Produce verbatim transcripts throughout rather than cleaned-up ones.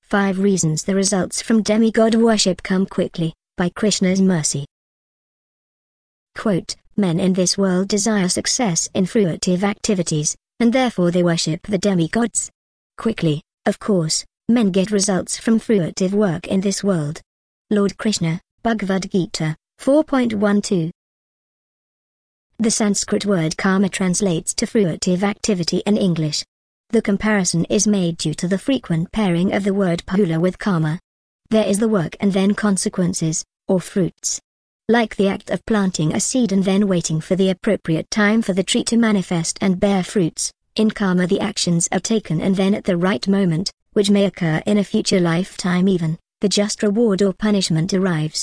Five reasons the results from demigod worship come quickly, by Krishna's mercy. Quote, men in this world desire success in fruitive activities, and therefore they worship the demigods. Quickly, of course, men get results from fruitive work in this world. Lord Krishna, Bhagavad Gita, four point twelve. The Sanskrit word karma translates to fruitive activity in English. The comparison is made due to the frequent pairing of the word phula with karma. There is the work and then consequences, or fruits. Like the act of planting a seed and then waiting for the appropriate time for the tree to manifest and bear fruits, in karma the actions are taken and then at the right moment, which may occur in a future lifetime even, the just reward or punishment arrives.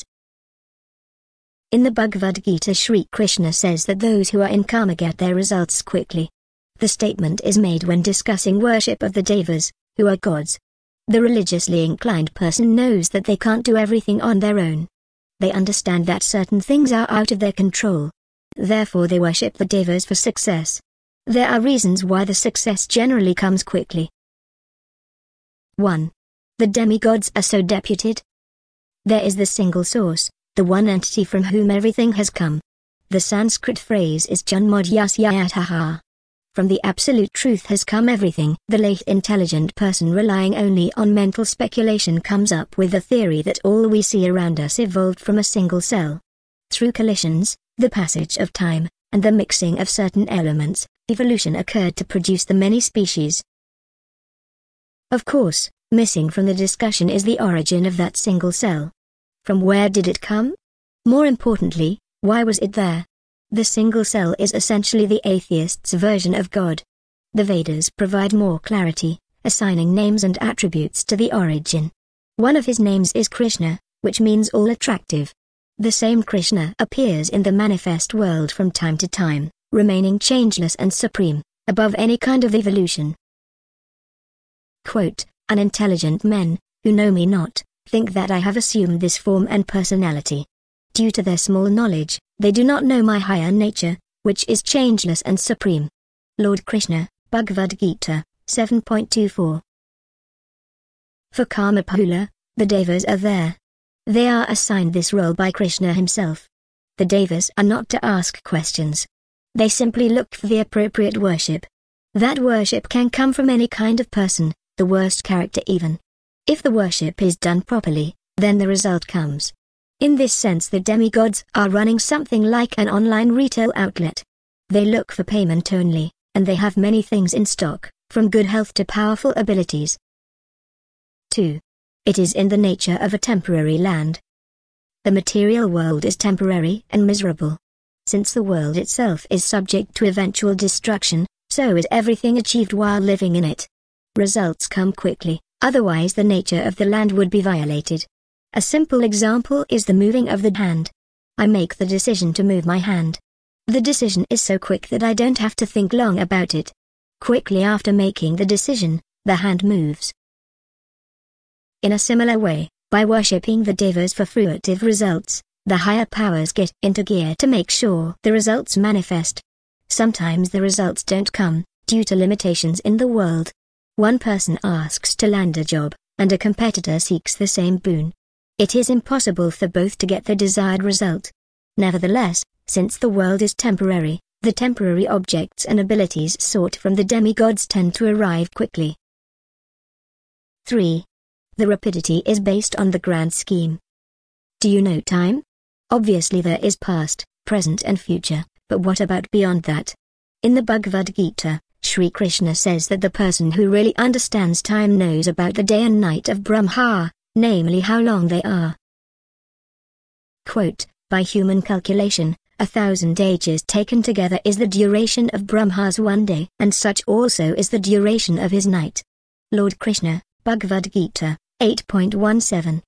In the Bhagavad Gita, Sri Krishna says that those who are in karma get their results quickly. The statement is made when discussing worship of the devas, who are gods. The religiously inclined person knows that they can't do everything on their own. They understand that certain things are out of their control. Therefore they worship the devas for success. There are reasons why the success generally comes quickly. one. The demigods are so deputed. There is the single source, the one entity from whom everything has come. The Sanskrit phrase is janmadhyasya. From the absolute truth has come everything. The late intelligent person relying only on mental speculation comes up with the theory that all we see around us evolved from a single cell. Through collisions, the passage of time, and the mixing of certain elements, evolution occurred to produce the many species. Of course, missing from the discussion is the origin of that single cell. From where did it come? More importantly, why was it there? The single cell is essentially the atheist's version of God. The Vedas provide more clarity, assigning names and attributes to the origin. One of his names is Krishna, which means all-attractive. The same Krishna appears in the manifest world from time to time, remaining changeless and supreme, above any kind of evolution. Quote, unintelligent men, who know me not, think that I have assumed this form and personality. Due to their small knowledge, they do not know my higher nature, which is changeless and supreme. Lord Krishna, Bhagavad Gita, seven point two four. For karma phula, the devas are there. They are assigned this role by Krishna himself. The devas are not to ask questions. They simply look for the appropriate worship. That worship can come from any kind of person, the worst character even. If the worship is done properly, then the result comes. In this sense, the demigods are running something like an online retail outlet. They look for payment only, and they have many things in stock, from good health to powerful abilities. two. It is in the nature of a temporary land. The material world is temporary and miserable. Since the world itself is subject to eventual destruction, so is everything achieved while living in it. Results come quickly, otherwise the nature of the land would be violated. A simple example is the moving of the hand. I make the decision to move my hand. The decision is so quick that I don't have to think long about it. Quickly after making the decision, the hand moves. In a similar way, by worshipping the devas for fruitive results, the higher powers get into gear to make sure the results manifest. Sometimes the results don't come, due to limitations in the world. One person asks to land a job, and a competitor seeks the same boon. It is impossible for both to get the desired result. Nevertheless, since the world is temporary, the temporary objects and abilities sought from the demigods tend to arrive quickly. three. The rapidity is based on the grand scheme. Do you know time? Obviously there is past, present and future, but what about beyond that? In the Bhagavad Gita, Sri Krishna says that the person who really understands time knows about the day and night of Brahma, namely how long they are. Quote, by human calculation, a thousand ages taken together is the duration of Brahma's one day, and such also is the duration of his night. Lord Krishna, Bhagavad Gita, eight point seventeen.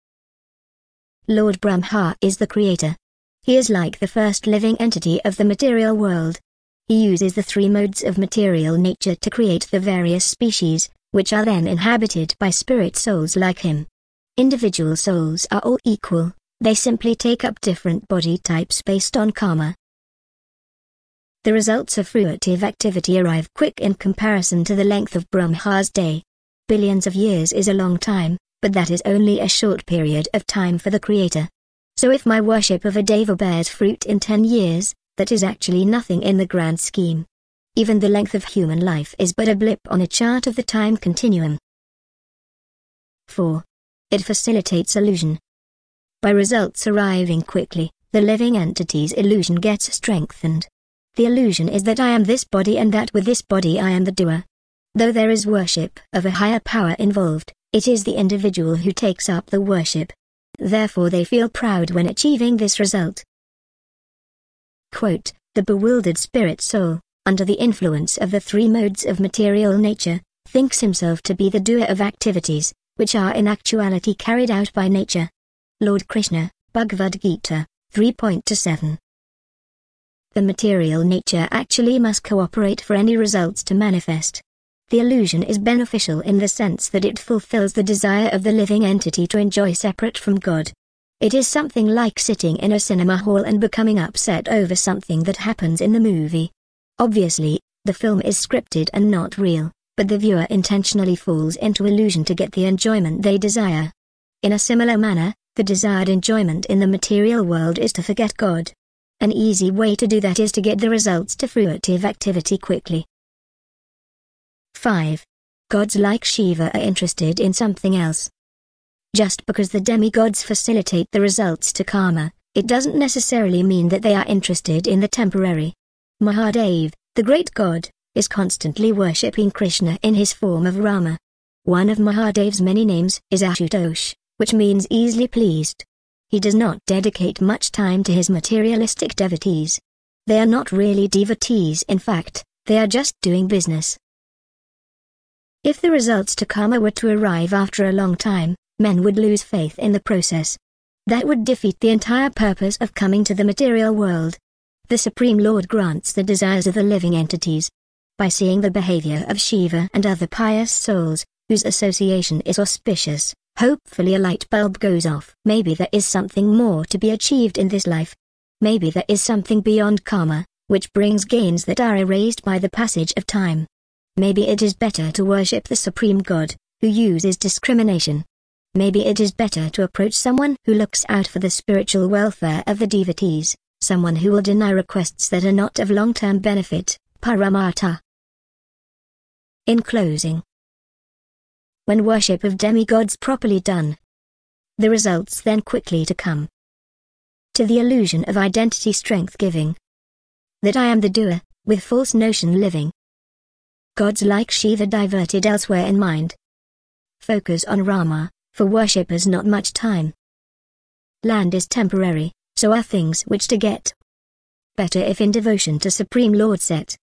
Lord Brahma is the creator. He is like the first living entity of the material world. He uses the three modes of material nature to create the various species, which are then inhabited by spirit souls like him. Individual souls are all equal, they simply take up different body types based on karma. The results of fruitive activity arrive quick in comparison to the length of Brahma's day. billions of years is a long time, but that is only a short period of time for the Creator. So if my worship of a deva bears fruit in ten years, that is actually nothing in the grand scheme. Even the length of human life is but a blip on a chart of the time continuum. four. It facilitates illusion. By results arriving quickly, the living entity's illusion gets strengthened. The illusion is that I am this body and that with this body I am the doer. Though there is worship of a higher power involved, it is the individual who takes up the worship. Therefore they feel proud when achieving this result. Quote, the bewildered spirit soul, under the influence of the three modes of material nature, thinks himself to be the doer of activities, which are in actuality carried out by nature. Lord Krishna, Bhagavad Gita, three point twenty-seven. The material nature actually must cooperate for any results to manifest. The illusion is beneficial in the sense that it fulfills the desire of the living entity to enjoy separate from God. It is something like sitting in a cinema hall and becoming upset over something that happens in the movie. Obviously, the film is scripted and not real, but the viewer intentionally falls into illusion to get the enjoyment they desire. In a similar manner, the desired enjoyment in the material world is to forget God. An easy way to do that is to get the results to fruitive activity quickly. five. Gods like Shiva are interested in something else. Just because the demigods facilitate the results to karma, it doesn't necessarily mean that they are interested in the temporary. Mahadev, the great god, is constantly worshipping Krishna in his form of Rama. One of Mahadev's many names is Ashutosh, which means easily pleased. He does not dedicate much time to his materialistic devotees. They are not really devotees, in fact, they are just doing business. If the results to karma were to arrive after a long time, men would lose faith in the process. That would defeat the entire purpose of coming to the material world. The Supreme Lord grants the desires of the living entities. By seeing the behavior of Shiva and other pious souls, whose association is auspicious, hopefully a light bulb goes off. Maybe there is something more to be achieved in this life. Maybe there is something beyond karma, which brings gains that are erased by the passage of time. Maybe it is better to worship the Supreme God, who uses discrimination. Maybe it is better to approach someone who looks out for the spiritual welfare of the devotees, someone who will deny requests that are not of long-term benefit, Paramartha. In closing, when worship of demigods properly done, the results then quickly to come. To the illusion of identity strength giving, that I am the doer, with false notion living. Gods like Shiva diverted elsewhere in mind. Focus on Rama, for worshippers not much time. Land is temporary, so are things which to get. Better if in devotion to Supreme Lord set.